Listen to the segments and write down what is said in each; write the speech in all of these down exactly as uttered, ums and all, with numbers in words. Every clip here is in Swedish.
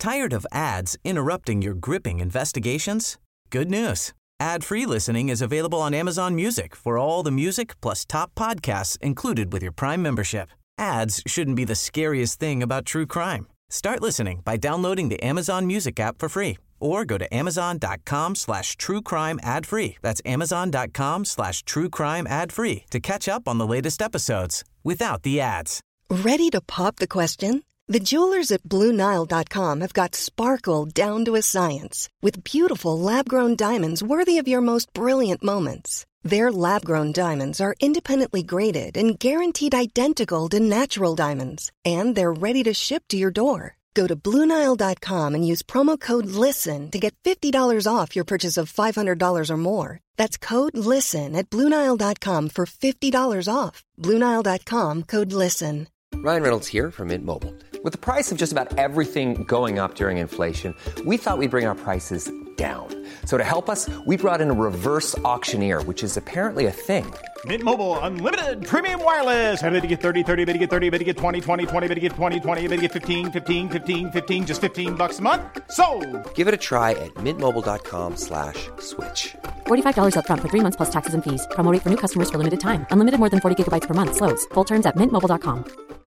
Tired of ads interrupting your gripping investigations? Good news. Ad-free listening is available on Amazon Music for all the music plus top podcasts included with your Prime membership. Ads shouldn't be the scariest thing about true crime. Start listening by downloading the Amazon Music app for free or go to amazon.com slash true crime ad free. That's amazon.com slash true crime ad free to catch up on the latest episodes without the ads. Ready to pop the question? The jewelers at Blue Nile dot com have got sparkle down to a science with beautiful lab-grown diamonds worthy of your most brilliant moments. Their lab-grown diamonds are independently graded and guaranteed identical to natural diamonds, and they're ready to ship to your door. Go to Blue Nile dot com and use promo code LISTEN to get fifty dollars off your purchase of five hundred dollars or more. That's code LISTEN at Blue Nile dot com for fifty dollars off. Blue Nile dot com, code LISTEN. Ryan Reynolds here from Mint Mobile. With the price of just about everything going up during inflation, we thought we'd bring our prices down. So to help us, we brought in a reverse auctioneer, which is apparently a thing. Mint Mobile Unlimited Premium Wireless. How to get thirty, thirty, how to get thirty, how to get twenty, twenty, twenty, how to get twenty, twenty, how to get fifteen, fifteen, fifteen, fifteen, just fifteen bucks a month? Sold! Give it a try at mintmobile.com slash switch. forty-five dollars up front for three months plus taxes and fees. Promo rate for new customers for limited time. Unlimited more than forty gigabytes per month. Slows full terms at mint mobile dot com.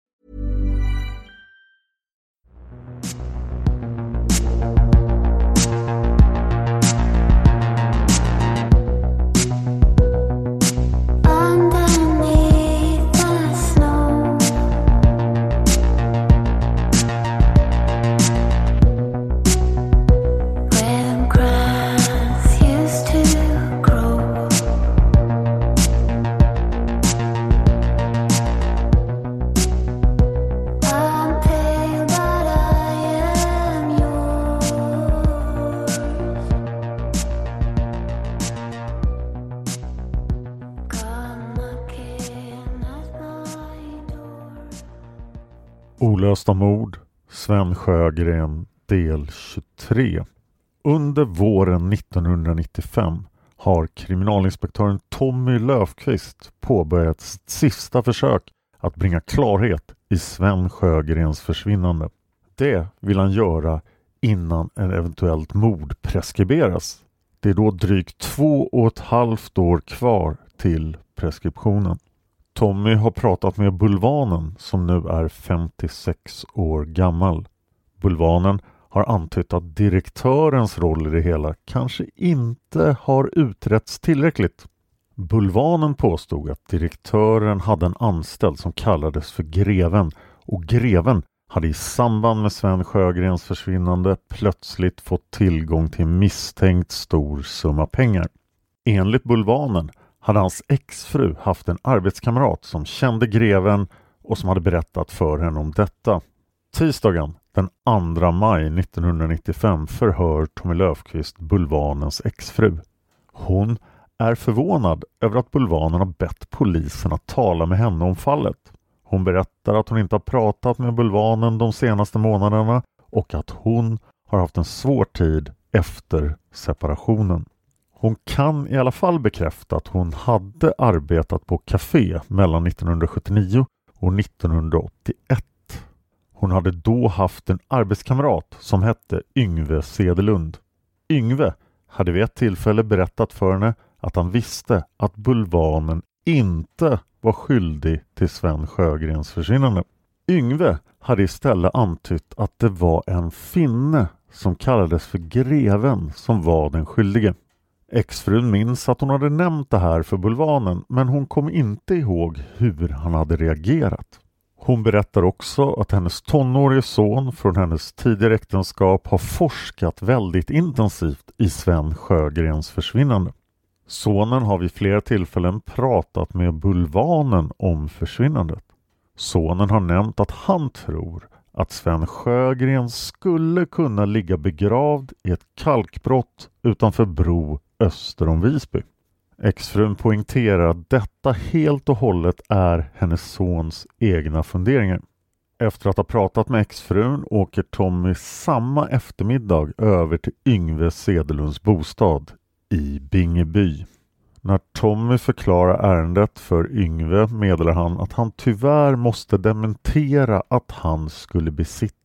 Olösta mord, Sven Sjögren, del tjugotre. Under våren nittonhundranittiofem har kriminalinspektören Tommy Löfqvist påbörjat sitt sista försök att bringa klarhet i Sven Sjögrens försvinnande. Det vill han göra innan en eventuellt mord preskriberas. Det är då drygt två och ett halvt år kvar till preskriptionen. Tommy har pratat med Bulvanen som nu är femtiosex år gammal. Bulvanen har antytt att direktörens roll i det hela kanske inte har utretts tillräckligt. Bulvanen påstod att direktören hade en anställd som kallades för Greven och Greven hade i samband med Sven Sjögrens försvinnande plötsligt fått tillgång till en misstänkt stor summa pengar. Enligt Bulvanen hade hans exfru haft en arbetskamrat som kände Greven och som hade berättat för henne om detta. Tisdagen den andra maj nittonhundranittiofem förhör Tommy Löfqvist Bulvanens exfru. Hon är förvånad över att Bulvanen har bett polisen att tala med henne om fallet. Hon berättar att hon inte har pratat med Bulvanen de senaste månaderna och att hon har haft en svår tid efter separationen. Hon kan i alla fall bekräfta att hon hade arbetat på café mellan nittonhundrasjuttionio och nittonhundraåttioett. Hon hade då haft en arbetskamrat som hette Yngve Sedelund. Yngve hade vid ett tillfälle berättat för henne att han visste att Bulvanen inte var skyldig till Sven Sjögrens försvinnande. Yngve hade istället antytt att det var en finne som kallades för Greven som var den skyldige. Exfrun minns att hon hade nämnt det här för Bulvanen, men hon kom inte ihåg hur han hade reagerat. Hon berättar också att hennes tonårige son från hennes tidigare äktenskap har forskat väldigt intensivt i Sven Sjögrens försvinnande. Sonen har vid flera tillfällen pratat med Bulvanen om försvinnandet. Sonen har nämnt att han tror att Sven Sjögren skulle kunna ligga begravd i ett kalkbrott utanför Bro öster om Visby. Exfrun poängterar att detta helt och hållet är hennes sons egna funderingar. Efter att ha pratat med exfrun åker Tommy samma eftermiddag över till Yngve Sedelunds bostad i Bingeby. När Tommy förklarar ärendet för Yngve meddelar han att han tyvärr måste dementera att han skulle besitta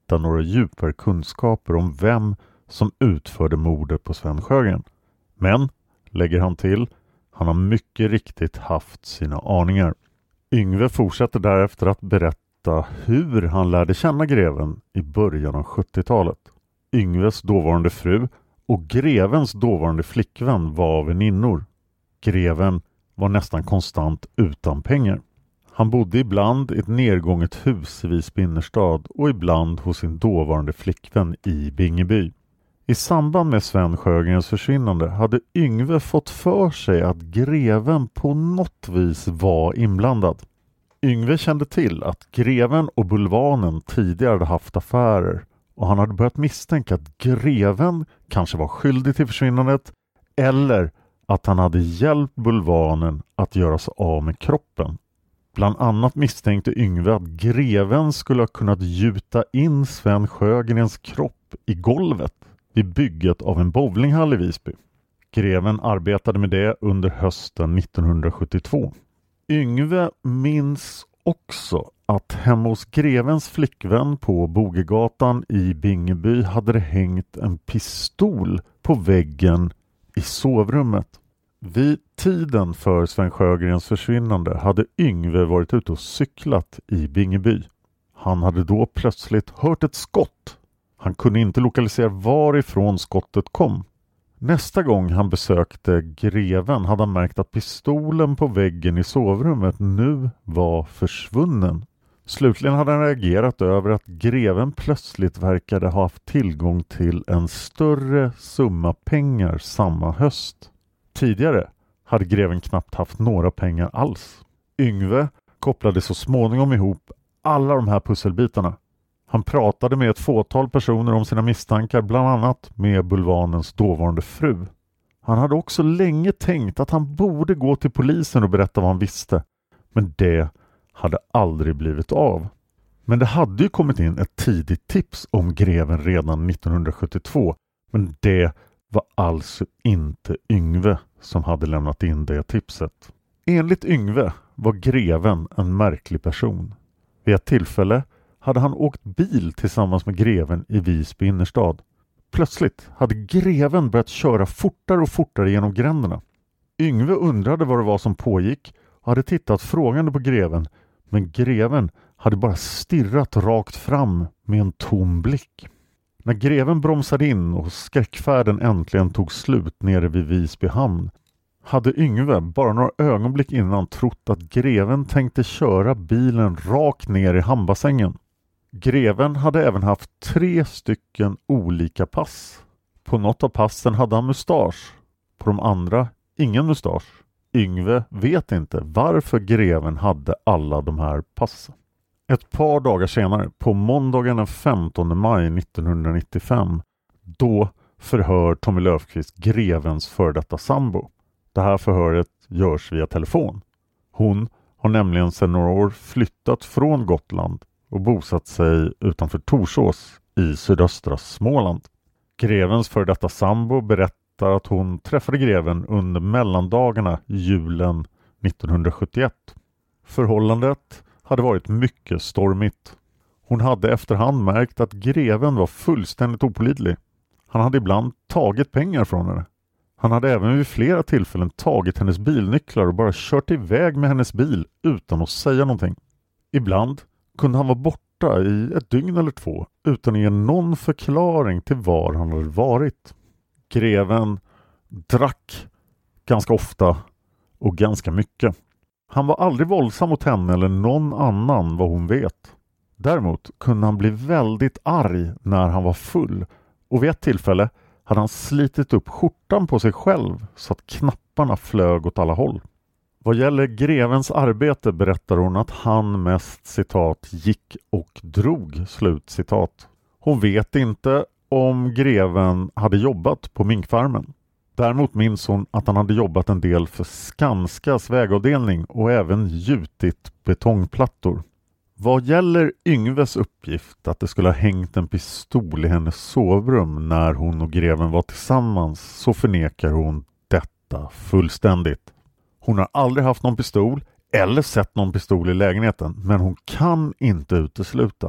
hitta några djupare kunskaper om vem som utförde mordet på Sven Sjögren. Men, lägger han till, han har mycket riktigt haft sina aningar. Yngve fortsätter därefter att berätta hur han lärde känna greven i början av sjuttiotalet. Yngves dåvarande fru och grevens dåvarande flickvän var väninnor. Greven var nästan konstant utan pengar. Han bodde ibland i ett nedgånget hus i Visby innerstad och ibland hos sin dåvarande flickvän i Bingeby. I samband med Sven Sjögrens försvinnande hade Yngve fått för sig att greven på något vis var inblandad. Yngve kände till att greven och bulvanen tidigare hade haft affärer och han hade börjat misstänka att greven kanske var skyldig till försvinnandet eller att han hade hjälpt bulvanen att göra sig av med kroppen. Bland annat misstänkte Yngve att greven skulle ha kunnat gjuta in Sven Sjögrens kropp i golvet vid bygget av en bowlinghall i Visby. Greven arbetade med det under hösten nittonhundrasjuttiotvå. Yngve minns också att hemma hos grevens flickvän på Bogegatan i Bingeby hade det hängt en pistol på väggen i sovrummet. Vid tiden för Sven Sjögrens försvinnande hade Yngve varit ute och cyklat i Bingeby. Han hade då plötsligt hört ett skott. Han kunde inte lokalisera varifrån skottet kom. Nästa gång han besökte greven hade han märkt att pistolen på väggen i sovrummet nu var försvunnen. Slutligen hade han reagerat över att greven plötsligt verkade ha haft tillgång till en större summa pengar samma höst. Tidigare hade greven knappt haft några pengar alls. Yngve kopplade så småningom ihop alla de här pusselbitarna. Han pratade med ett fåtal personer om sina misstankar, bland annat med bulvanens dåvarande fru. Han hade också länge tänkt att han borde gå till polisen och berätta vad han visste. Men det hade aldrig blivit av. Men det hade ju kommit in ett tidigt tips om greven redan nittonhundrasjuttiotvå. Men det var alltså inte Yngve som hade lämnat in det tipset. Enligt Yngve var greven en märklig person. Vid ett tillfälle hade han åkt bil tillsammans med greven i Visby innerstad. Plötsligt hade greven börjat köra fortare och fortare genom gränderna. Yngve undrade vad det var som pågick och hade tittat frågande på greven, men greven hade bara stirrat rakt fram med en tom blick. När greven bromsade in och skräckfärden äntligen tog slut nere vid Visby hamn hade Yngve bara några ögonblick innan trott att greven tänkte köra bilen rakt ner i hamnbassängen. Greven hade även haft tre stycken olika pass. På något av passen hade han mustasch. På de andra ingen mustasch. Yngve vet inte varför greven hade alla de här passen. Ett par dagar senare, på måndagen den femtonde maj nittonhundranittiofem, då förhör Tommy Löfqvist grevens för detta sambo. Det här förhöret görs via telefon. Hon har nämligen sedan några år flyttat från Gotland och bosatt sig utanför Torsås i sydöstra Småland. Grevens för detta sambo berättar att hon träffade greven under mellandagarna julen nittonhundrasjuttioett. Förhållandet hade varit mycket stormigt. Hon hade efterhand märkt att greven var fullständigt opålitlig. Han hade ibland tagit pengar från henne. Han hade även vid flera tillfällen tagit hennes bilnycklar och bara kört iväg med hennes bil utan att säga någonting. Ibland kunde han vara borta i ett dygn eller två utan att ge någon förklaring till var han hade varit. Greven drack ganska ofta och ganska mycket. Han var aldrig våldsam mot henne eller någon annan vad hon vet. Däremot kunde han bli väldigt arg när han var full och vid ett tillfälle hade han slitit upp skjortan på sig själv så att knapparna flög åt alla håll. Vad gäller grevens arbete berättar hon att han mest citat gick och drog slut citat. Hon vet inte om greven hade jobbat på minkfarmen. Däremot minns hon att han hade jobbat en del för Skanskas vägavdelning och även gjutit betongplattor. Vad gäller Yngves uppgift att det skulle ha hängt en pistol i hennes sovrum när hon och greven var tillsammans så förnekar hon detta fullständigt. Hon har aldrig haft någon pistol eller sett någon pistol i lägenheten, men hon kan inte utesluta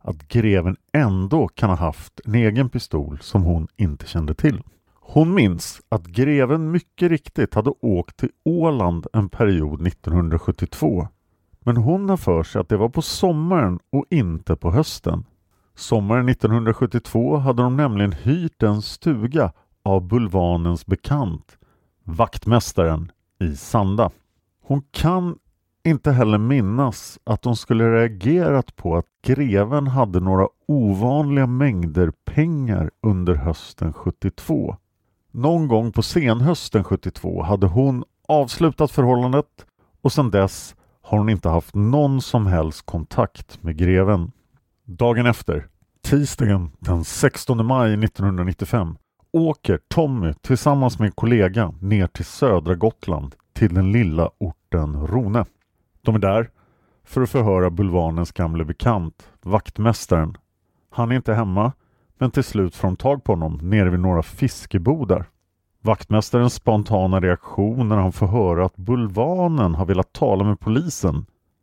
att greven ändå kan ha haft en egen pistol som hon inte kände till. Hon minns att greven mycket riktigt hade åkt till Åland en period nittonhundrasjuttiotvå. Men hon har för sig att det var på sommaren och inte på hösten. Sommaren nittonhundrasjuttiotvå hade de nämligen hyrt en stuga av bulvanens bekant, vaktmästaren i Sanda. Hon kan inte heller minnas att de skulle reagerat på att greven hade några ovanliga mängder pengar under hösten sjuttiotvå. Någon gång på senhösten sjuttiotvå hade hon avslutat förhållandet och sedan dess har hon inte haft någon som helst kontakt med greven. Dagen efter, tisdagen den sextonde maj nittonhundranittiofem, åker Tommy tillsammans med en kollega ner till södra Gotland till den lilla orten Rone. De är där för att förhöra bulvanens gamle bekant, vaktmästaren. Han är inte hemma, men till slut får de tag på honom nere vid några fiskebodar. Vaktmästarens spontana reaktion när han får höra att bulvanen har velat tala med polisen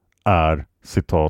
är, citat,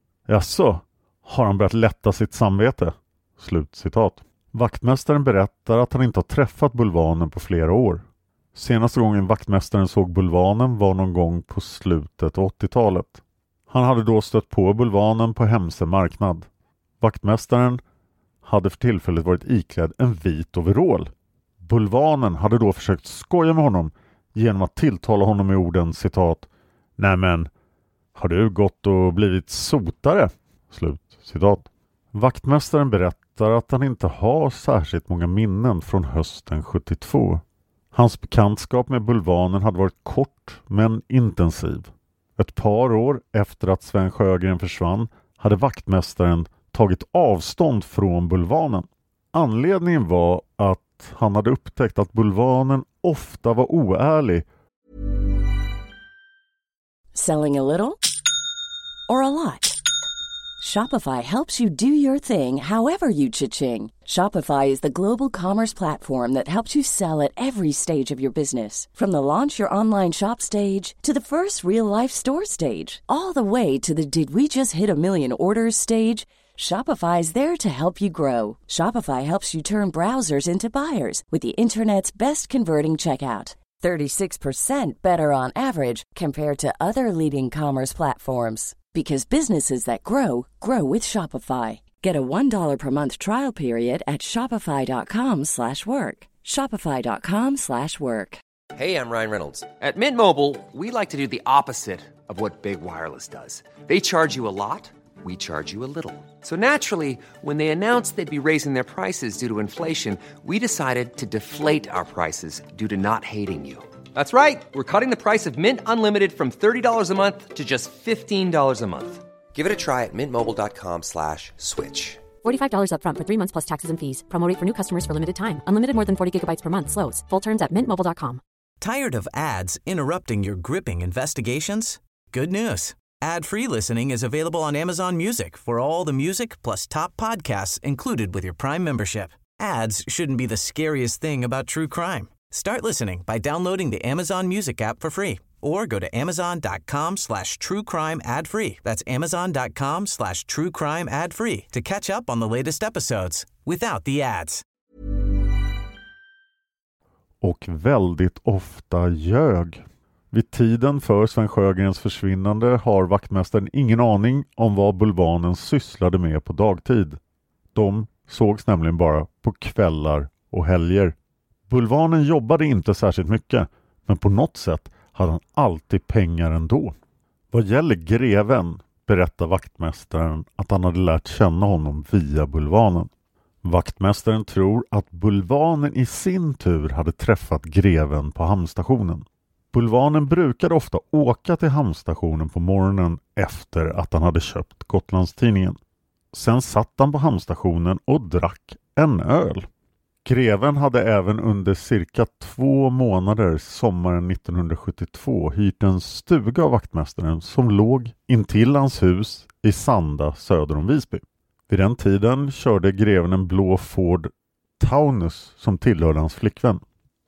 "Jaså, har han börjat lätta sitt samvete?" Slut citat. Vaktmästaren berättar att han inte har träffat bulvanen på flera år. Senaste gången vaktmästaren såg bulvanen var någon gång på slutet av åttiotalet. Han hade då stött på bulvanen på Hemse marknad. Vaktmästaren hade för tillfället varit iklädd en vit overall. Bulvanen hade då försökt skoja med honom genom att tilltala honom med orden, citat, "Nämen, har du gått och blivit sotare?" Slut citat. Vaktmästaren berättar att han inte har särskilt många minnen från hösten sjuttiotvå. Hans bekantskap med bulvanen hade varit kort men intensiv. Ett par år efter att Sven Sjögren försvann hade vaktmästaren tagit avstånd från bulvanen. Anledningen var att han hade upptäckt att bulvanen ofta var oärlig. Selling a little or a lot? Shopify helps you do your thing however you cha-ching. Shopify is the global commerce platform that helps you sell at every stage of your business. From the launch your online shop stage to the first real-life store stage, all the way to the did we just hit a million orders stage. Shopify is there to help you grow. Shopify helps you turn browsers into buyers with the internet's best converting checkout. thirty-six percent better on average compared to other leading commerce platforms. Because businesses that grow, grow with Shopify. Get a one dollar per month trial period at shopify.com slash work. Shopify.com slash work. Hey, I'm Ryan Reynolds. At Mint Mobile, we like to do the opposite of what Big Wireless does. They charge you a lot, we charge you a little. So naturally, when they announced they'd be raising their prices due to inflation, we decided to deflate our prices due to not hating you. That's right. We're cutting the price of Mint Unlimited from thirty dollars a month to just fifteen dollars a month. Give it a try at mintmobile.com slash switch. forty-five dollars up front for three months plus taxes and fees. Promo rate for new customers for limited time. Unlimited more than forty gigabytes per month slows. Full terms at mint mobile dot com. Tired of ads interrupting your gripping investigations? Good news. Ad-free listening is available on Amazon Music for all the music plus top podcasts included with your Prime membership. Ads shouldn't be the scariest thing about true crime. Start listening by downloading the Amazon Music app for free or go to amazon.com slash true crime ad free. That's amazon.com slash true crime ad free to catch up on the latest episodes without the ads. Och väldigt ofta ljög. Vid tiden för Sven Sjögrens försvinnande har vaktmästaren ingen aning om vad bulvanen sysslade med på dagtid. De sågs nämligen bara på kvällar och helger. Bulvanen jobbade inte särskilt mycket, men på något sätt hade han alltid pengar ändå. Vad gäller greven berättar vaktmästaren att han hade lärt känna honom via bulvanen. Vaktmästaren tror att bulvanen i sin tur hade träffat greven på hamnstationen. Bulvanen brukade ofta åka till hamnstationen på morgonen efter att han hade köpt Gotlandstidningen. Sen satt han på hamnstationen och drack en öl. Greven hade även under cirka två månader sommaren nittonhundrasjuttiotvå hyrt en stuga av vaktmästaren som låg intill hans hus i Sanda söder om Visby. Vid den tiden körde greven en blå Ford Taunus som tillhörde hans flickvän.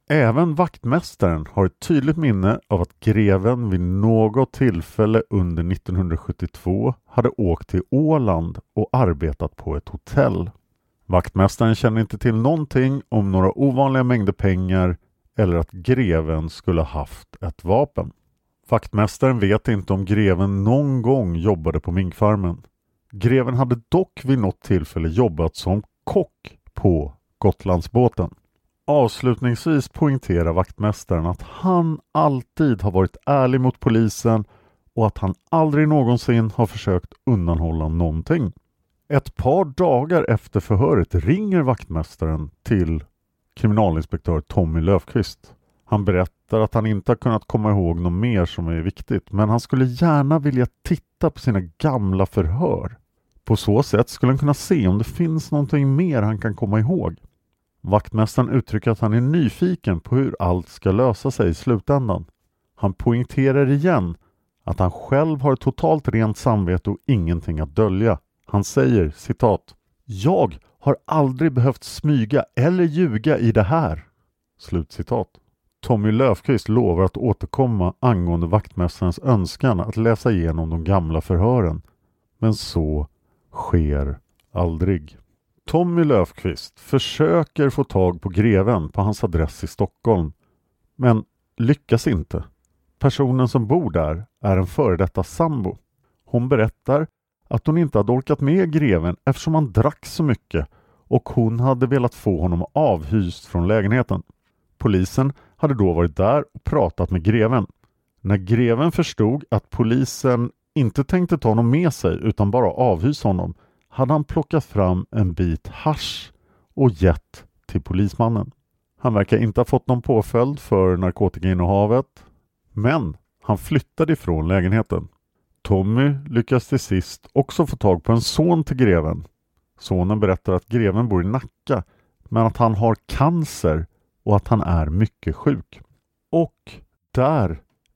Även vaktmästaren har ett tydligt minne av att greven vid något tillfälle under nittonhundrasjuttiotvå hade åkt till Åland och arbetat på ett hotell. Vaktmästaren känner inte till någonting om några ovanliga mängder pengar eller att greven skulle ha haft ett vapen. Vaktmästaren vet inte om greven någon gång jobbade på minkfarmen. Greven hade dock vid något tillfälle jobbat som kock på Gotlandsbåten. Avslutningsvis poängterar vaktmästaren att han alltid har varit ärlig mot polisen och att han aldrig någonsin har försökt undanhålla någonting. Ett par dagar efter förhöret ringer vaktmästaren till kriminalinspektör Tommy Löfqvist. Han berättar att han inte har kunnat komma ihåg något mer som är viktigt, men han skulle gärna vilja titta på sina gamla förhör. På så sätt skulle han kunna se om det finns någonting mer han kan komma ihåg. Vaktmästaren uttrycker att han är nyfiken på hur allt ska lösa sig i slutändan. Han poängterar igen att han själv har ett totalt rent samvete och ingenting att dölja. Han säger, citat, "Jag har aldrig behövt smyga eller ljuga i det här." Slutcitat. Tommy Löfqvist lovar att återkomma angående vaktmästarens önskan att läsa igenom de gamla förhören. Men så sker aldrig. Tommy Löfqvist försöker få tag på greven på hans adress i Stockholm, men lyckas inte. Personen som bor där är en före detta sambo. Hon berättar att hon inte hade orkat med greven eftersom han drack så mycket och hon hade velat få honom avhyst från lägenheten. Polisen hade då varit där och pratat med greven. När greven förstod att polisen inte tänkte ta honom med sig utan bara avhysa honom, hade han plockat fram en bit hasch och gett till polismannen. Han verkar inte ha fått någon påföljd för narkotikainnehavet, men han flyttade ifrån lägenheten. Tommy lyckas till sist också få tag på en son till greven. Sonen berättar att greven bor i Nacka, men att han har cancer och att han är mycket sjuk. Och där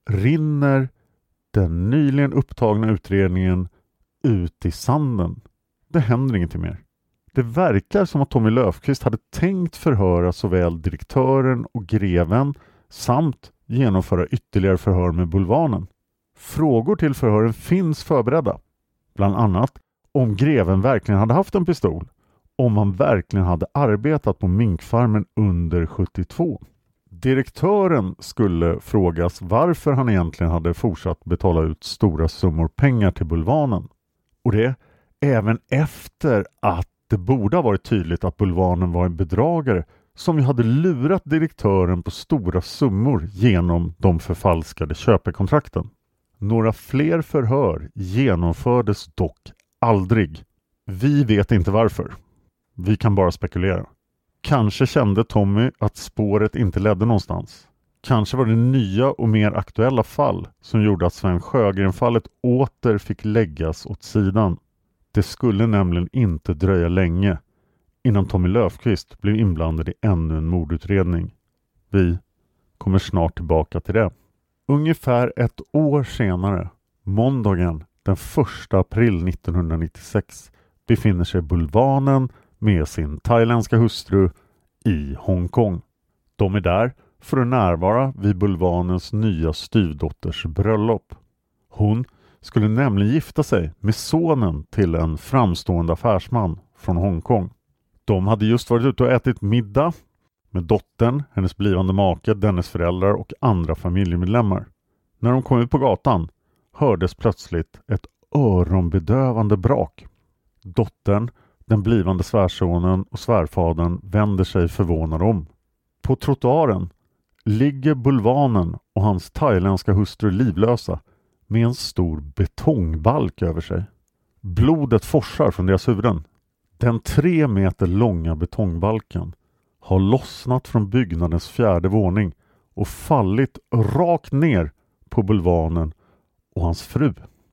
rinner den nyligen upptagna utredningen ut i sanden. Det händer ingenting mer. Det verkar som att Tommy Löfqvist hade tänkt förhöra såväl direktören och greven samt genomföra ytterligare förhör med bulvanen. Frågor till förhören finns förberedda. Bland annat om greven verkligen hade haft en pistol. Om han verkligen hade arbetat på minkfarmen under sjuttiotvå. Direktören skulle frågas varför han egentligen hade fortsatt betala ut stora summor pengar till bulvanen. Och det även efter att det borde ha varit tydligt att bulvanen var en bedragare som ju hade lurat direktören på stora summor genom de förfalskade köpekontrakten. Några fler förhör genomfördes dock aldrig. Vi vet inte varför. Vi kan bara spekulera. Kanske kände Tommy att spåret inte ledde någonstans. Kanske var det nya och mer aktuella fall som gjorde att Sven Sjögren-fallet åter fick läggas åt sidan. Det skulle nämligen inte dröja länge innan Tommy Löfqvist blev inblandad i ännu en mordutredning. Vi kommer snart tillbaka till det. Ungefär ett år senare, måndagen den första april nittonhundranittiosex, befinner sig bulvanen med sin thailändska hustru i Hongkong. De är där för att närvara vid bulvanens nya styvdotters bröllop. Hon skulle nämligen gifta sig med sonen till en framstående affärsman från Hongkong. De hade just varit ute och ätit middag med dottern, hennes blivande make, dennes föräldrar och andra familjemedlemmar. När de kom ut på gatan hördes plötsligt ett öronbedövande brak. Dottern, den blivande svärsonen och svärfadern vänder sig förvånade om. På trottoaren ligger bulvanen och hans thailändska hustru livlösa med en stor betongbalk över sig. Blodet forsar från deras huvuden. Den tre meter långa betongbalken har lossnat från byggnadens fjärde våning och fallit rakt ner på bulvanen och hans fru.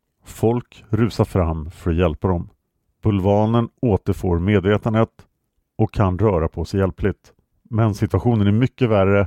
Folk rusar fram för att hjälpa dem. Bulvanen återfår medvetandet och kan röra på sig hjälpligt. Men situationen är mycket värre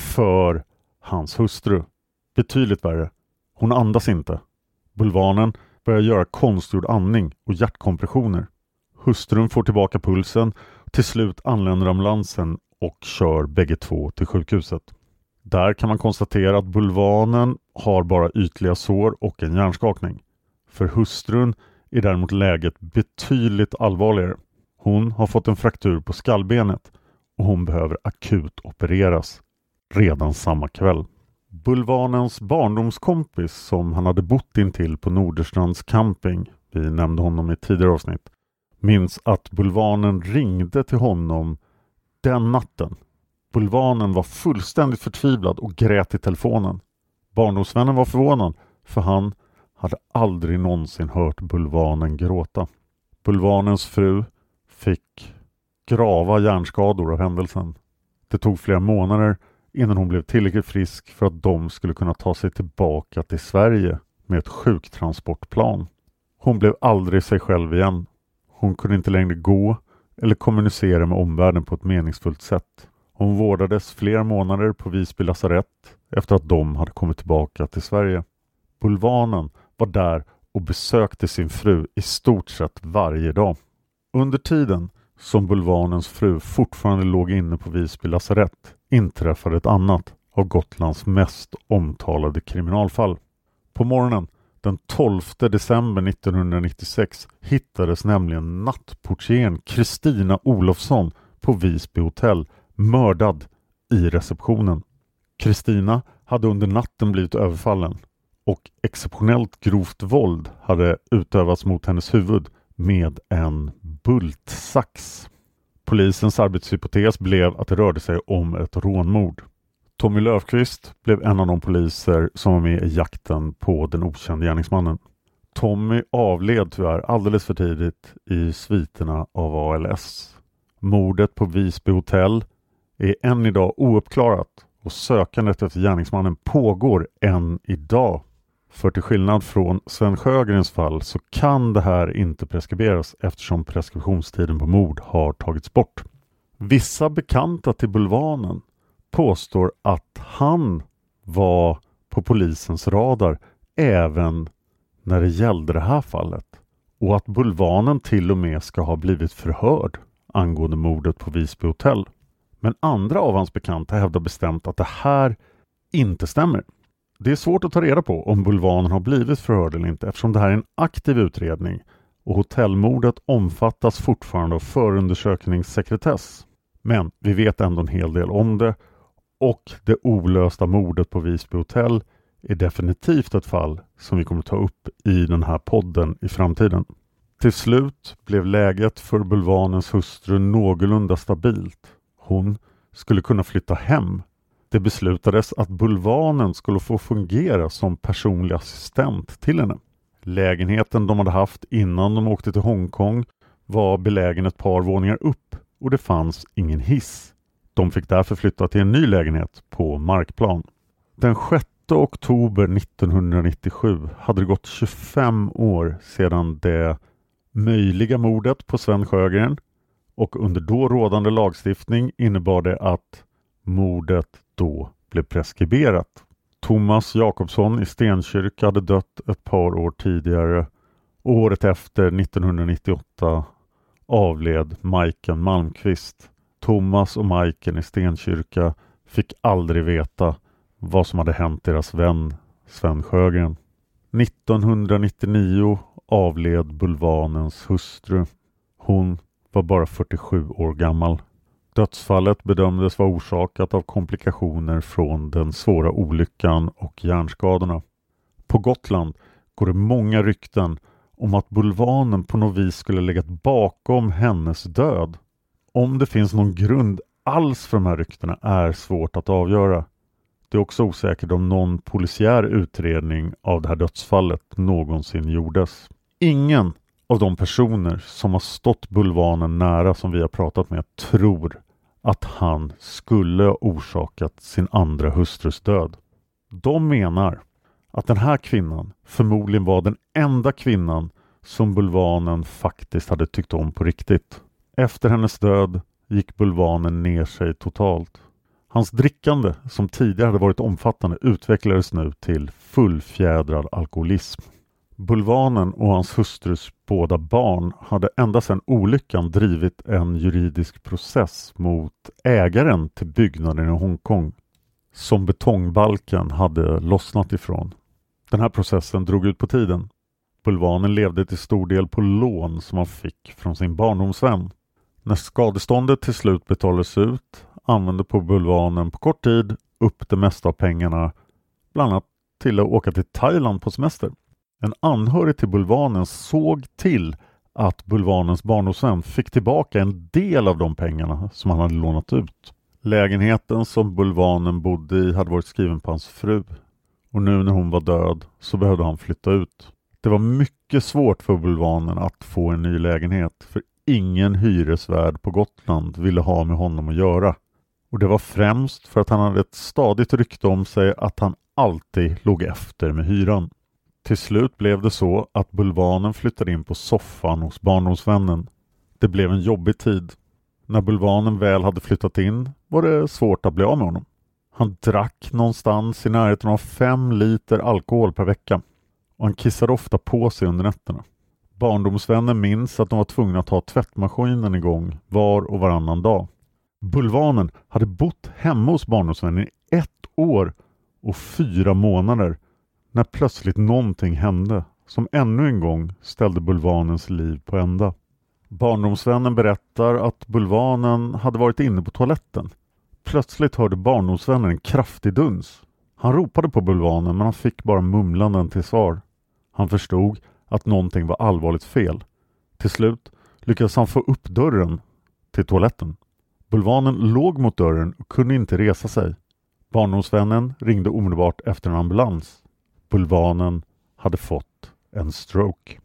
för hans hustru. Betydligt värre. Hon andas inte. Bulvanen börjar göra konstgjord andning och hjärtkompressioner. Hustrun får tillbaka pulsen. Till slut anländer ambulansen och kör bägge två till sjukhuset. Där kan man konstatera att bulvanen har bara ytliga sår och en hjärnskakning. För hustrun är däremot läget betydligt allvarligare. Hon har fått en fraktur på skallbenet och hon behöver akut opereras redan samma kväll. Bulvanens barndomskompis som han hade bott intill på Norderstrands camping, vi nämnde honom i tidigare avsnitt, minns att bulvanen ringde till honom den natten. Bulvanen var fullständigt förtvivlad och grät i telefonen. Barndomsvännen var förvånad, för han hade aldrig någonsin hört bulvanen gråta. Bulvanens fru fick grava hjärnskador av händelsen. Det tog flera månader innan hon blev tillräckligt frisk för att de skulle kunna ta sig tillbaka till Sverige med ett sjuktransportplan. Hon blev aldrig sig själv igen. Hon kunde inte längre gå eller kommunicera med omvärlden på ett meningsfullt sätt. Hon vårdades flera månader på Visby lasarett efter att de hade kommit tillbaka till Sverige. Bulvanen var där och besökte sin fru i stort sett varje dag. Under tiden som bulvanens fru fortfarande låg inne på Visby lasarett inträffade ett annat av Gotlands mest omtalade kriminalfall. På morgonen den tolfte december nittonhundranittiosex hittades nämligen nattportieren Kristina Olofsson på Visby hotell mördad i receptionen. Kristina hade under natten blivit överfallen och exceptionellt grovt våld hade utövats mot hennes huvud med en bultsax. Polisens arbetshypotes blev att det rörde sig om ett rånmord. Tommy Löfqvist blev en av de poliser som var med i jakten på den okände gärningsmannen. Tommy avled tyvärr alldeles för tidigt i sviterna av A L S. Mordet på Visby hotell är än idag ouppklarat och sökandet efter gärningsmannen pågår än idag. För till skillnad från Sven Sjögrens fall så kan det här inte preskriberas eftersom preskriptionstiden på mord har tagits bort. Vissa bekanta till bulvanen påstår att han var på polisens radar även när det gällde det här fallet. Och att bulvanen till och med ska ha blivit förhörd angående mordet på Visby hotell. Men andra av hans bekanta hävdar bestämt att det här inte stämmer. Det är svårt att ta reda på om bulvanen har blivit förhörd eller inte eftersom det här är en aktiv utredning och hotellmordet omfattas fortfarande av förundersökningssekretess. Men vi vet ändå en hel del om det och det olösta mordet på Visby hotell är definitivt ett fall som vi kommer ta upp i den här podden i framtiden. Till slut blev läget för bulvanens hustru någorlunda stabilt. Hon skulle kunna flytta hem. Det beslutades att bulvanen skulle få fungera som personlig assistent till henne. Lägenheten de hade haft innan de åkte till Hongkong var belägen ett par våningar upp och det fanns ingen hiss. De fick därför flytta till en ny lägenhet på markplan. Den sjätte oktober nittonhundranittiosju hade det gått tjugofem år sedan det möjliga mordet på Sven Sjögren och under då rådande lagstiftning innebar det att mordet då blev preskriberat. Thomas Jakobsson i Stenkyrka hade dött ett par år tidigare och året efter nittonhundranittioåtta avled Majken Malmqvist. Thomas och Majken i Stenkyrka fick aldrig veta vad som hade hänt deras vän Sven Sjögren. nittonhundranittionio avled bulvanens hustru. Hon var bara fyrtiosju år gammal. Dödsfallet bedömdes vara orsakat av komplikationer från den svåra olyckan och hjärnskadorna. På Gotland går det många rykten om att bulvanen på något vis skulle legat bakom hennes död. Om det finns någon grund alls för de här ryktena är svårt att avgöra. Det är också osäkert om någon polisiär utredning av det här dödsfallet någonsin gjordes. Ingen av de personer som har stått bulvanen nära som vi har pratat med tror att han skulle ha orsakat sin andra hustrus död. De menar att den här kvinnan förmodligen var den enda kvinnan som bulvanen faktiskt hade tyckt om på riktigt. Efter hennes död gick bulvanen ner sig totalt. Hans drickande, som tidigare hade varit omfattande, utvecklades nu till fullfjädrad alkoholism. Bulvanen och hans hustrus båda barn hade ända sedan olyckan drivit en juridisk process mot ägaren till byggnaden i Hongkong som betongbalken hade lossnat ifrån. Den här processen drog ut på tiden. Bulvanen levde till stor del på lån som han fick från sin barndomsvän. När skadeståndet till slut betalades ut använde på Bulvanen på kort tid upp det mesta av pengarna, bland annat till att åka till Thailand på semester. En anhörig till Bulvanen såg till att Bulvanens barndomsvän fick tillbaka en del av de pengarna som han hade lånat ut. Lägenheten som Bulvanen bodde i hade varit skriven på hans fru. Och nu när hon var död så behövde han flytta ut. Det var mycket svårt för Bulvanen att få en ny lägenhet, för ingen hyresvärd på Gotland ville ha med honom att göra. Och det var främst för att han hade ett stadigt rykte om sig att han alltid låg efter med hyran. Till slut blev det så att Bulvanen flyttade in på soffan hos barndomsvännen. Det blev en jobbig tid. När Bulvanen väl hade flyttat in var det svårt att bli av med honom. Han drack någonstans i närheten av fem liter alkohol per vecka. Och han kissade ofta på sig under nätterna. Barndomsvännen minns att de var tvungna att ha tvättmaskinen igång var och varannan dag. Bulvanen hade bott hemma hos barndomsvännen i ett år och fyra månader när plötsligt någonting hände som ännu en gång ställde Bulvanens liv på ända. Barndomsvännen berättar att Bulvanen hade varit inne på toaletten. Plötsligt hörde barndomsvännen en kraftig duns. Han ropade på Bulvanen, men han fick bara mumlanden till svar. Han förstod att någonting var allvarligt fel. Till slut lyckades han få upp dörren till toaletten. Bulvanen låg mot dörren och kunde inte resa sig. Barndomsvännen ringde omedelbart efter en ambulans. Bulvanen hade fått en stroke.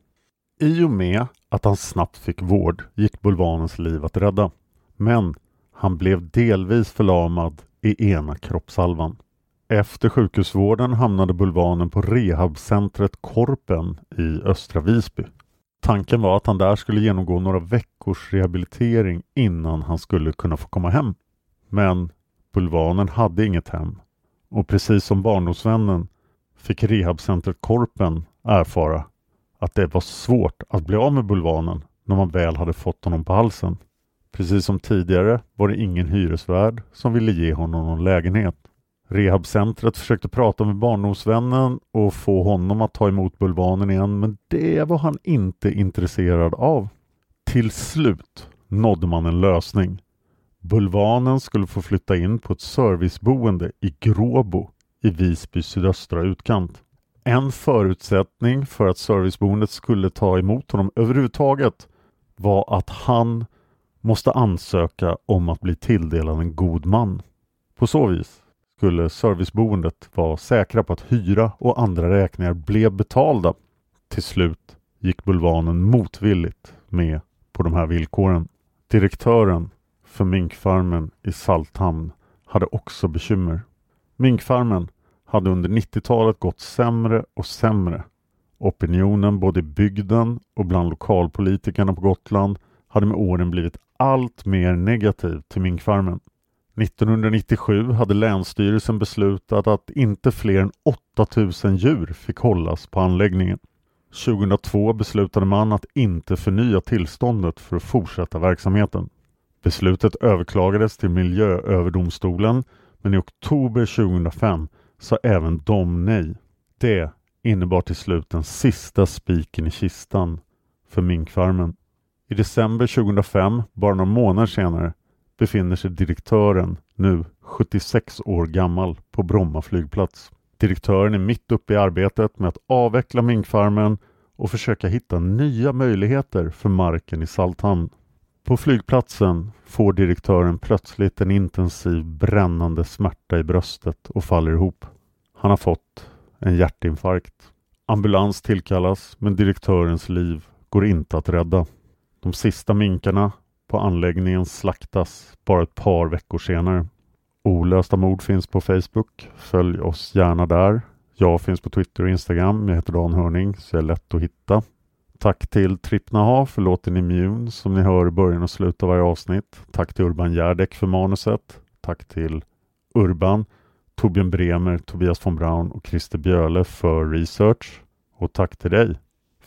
I och med att han snabbt fick vård gick Bulvanens liv att rädda. Men han blev delvis förlamad i ena kroppshalvan. Efter sjukhusvården hamnade Bulvanen på rehabcentret Korpen i Östra Visby. Tanken var att han där skulle genomgå några veckors rehabilitering innan han skulle kunna få komma hem. Men Bulvanen hade inget hem. Och precis som barndomsvännen fick rehabcentret Korpen erfara att det var svårt att bli av med Bulvanen när man väl hade fått honom på halsen. Precis som tidigare var det ingen hyresvärd som ville ge honom någon lägenhet. Rehabcentret försökte prata med barndomsvännen och få honom att ta emot Bulvanen igen, men det var han inte intresserad av. Till slut nådde man en lösning. Bulvanen skulle få flytta in på ett serviceboende i Gråbo i Visby sydöstra utkant. En förutsättning för att serviceboendet skulle ta emot honom överhuvudtaget var att han måste ansöka om att bli tilldelad en god man. På så vis skulle serviceboendet vara säkra på att hyra och andra räkningar blev betalda. Till slut gick Bulvanen motvilligt med på de här villkoren. Direktören för minkfarmen i Salthamn hade också bekymmer. Minkfarmen hade under nittiotalet gått sämre och sämre. Opinionen både i bygden och bland lokalpolitikerna på Gotland hade med åren blivit allt mer negativ till minkfarmen. nittonhundranittiosju hade länsstyrelsen beslutat att inte fler än åtta tusen djur fick hållas på anläggningen. tjugohundratvå beslutade man att inte förnya tillståndet för att fortsätta verksamheten. Beslutet överklagades till Miljööverdomstolen, men i oktober tjugohundrafem sa även de nej. Det innebar till slut den sista spiken i kistan för minkfarmen. I december tjugohundrafem, bara några månader senare, befinner sig direktören, nu sjuttiosex år gammal, på Bromma flygplats. Direktören är mitt uppe i arbetet med att avveckla minkfarmen och försöka hitta nya möjligheter för marken i Salthamn. På flygplatsen får direktören plötsligt en intensiv brännande smärta i bröstet och faller ihop. Han har fått en hjärtinfarkt. Ambulans tillkallas, men direktörens liv går inte att rädda. De sista minkarna på anläggningen slaktas bara ett par veckor senare. Olösta mord finns på Facebook. Följ oss gärna där. Jag finns på Twitter och Instagram. Jag heter Dan Hörning, så jag är lätt att hitta. Tack till Trippnaha för låten Immune som ni hör i början och slutet av varje avsnitt. Tack till Urban Järdek för manuset. Tack till Urban, Torbjörn Bremer, Tobias von Braun och Christer Bjöle för research. Och tack till dig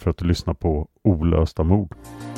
för att du lyssnar på Olösta mord.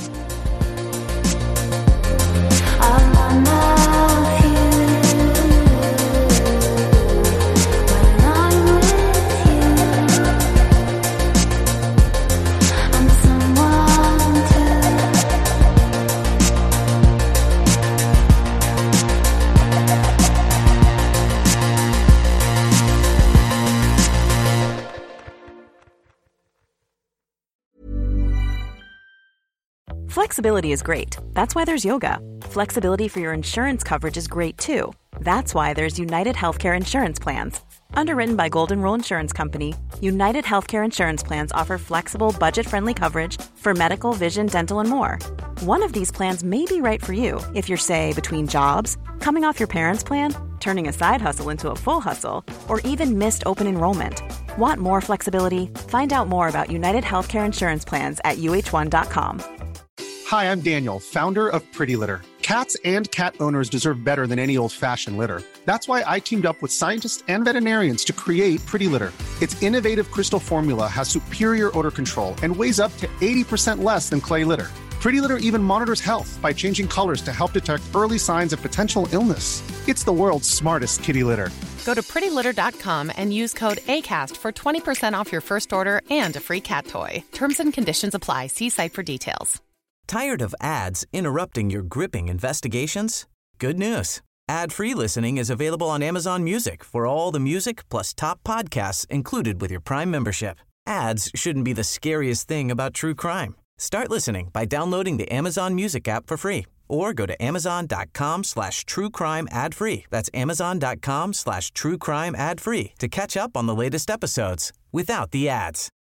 Flexibility is great. That's why there's yoga. Flexibility for your insurance coverage is great too. That's why there's United Healthcare Insurance Plans. Underwritten by Golden Rule Insurance Company, United Healthcare Insurance Plans offer flexible, budget-friendly coverage for medical, vision, dental, and more. One of these plans may be right for you if you're, say, between jobs, coming off your parents' plan, turning a side hustle into a full hustle, or even missed open enrollment. Want more flexibility? Find out more about United Healthcare Insurance Plans at U H one dot com. Hi, I'm Daniel, founder of Pretty Litter. Cats and cat owners deserve better than any old-fashioned litter. That's why I teamed up with scientists and veterinarians to create Pretty Litter. Its innovative crystal formula has superior odor control and weighs up to eighty percent less than clay litter. Pretty Litter even monitors health by changing colors to help detect early signs of potential illness. It's the world's smartest kitty litter. Go to pretty litter dot com and use code ACAST for twenty percent off your first order and a free cat toy. Terms and conditions apply. See site for details. Tired of ads interrupting your gripping investigations? Good news. Ad-free listening is available on Amazon Music for all the music plus top podcasts included with your Prime membership. Ads shouldn't be the scariest thing about true crime. Start listening by downloading the Amazon Music app for free or go to amazon.com slash true crime ad free. That's amazon.com slash true crime ad free to catch up on the latest episodes without the ads.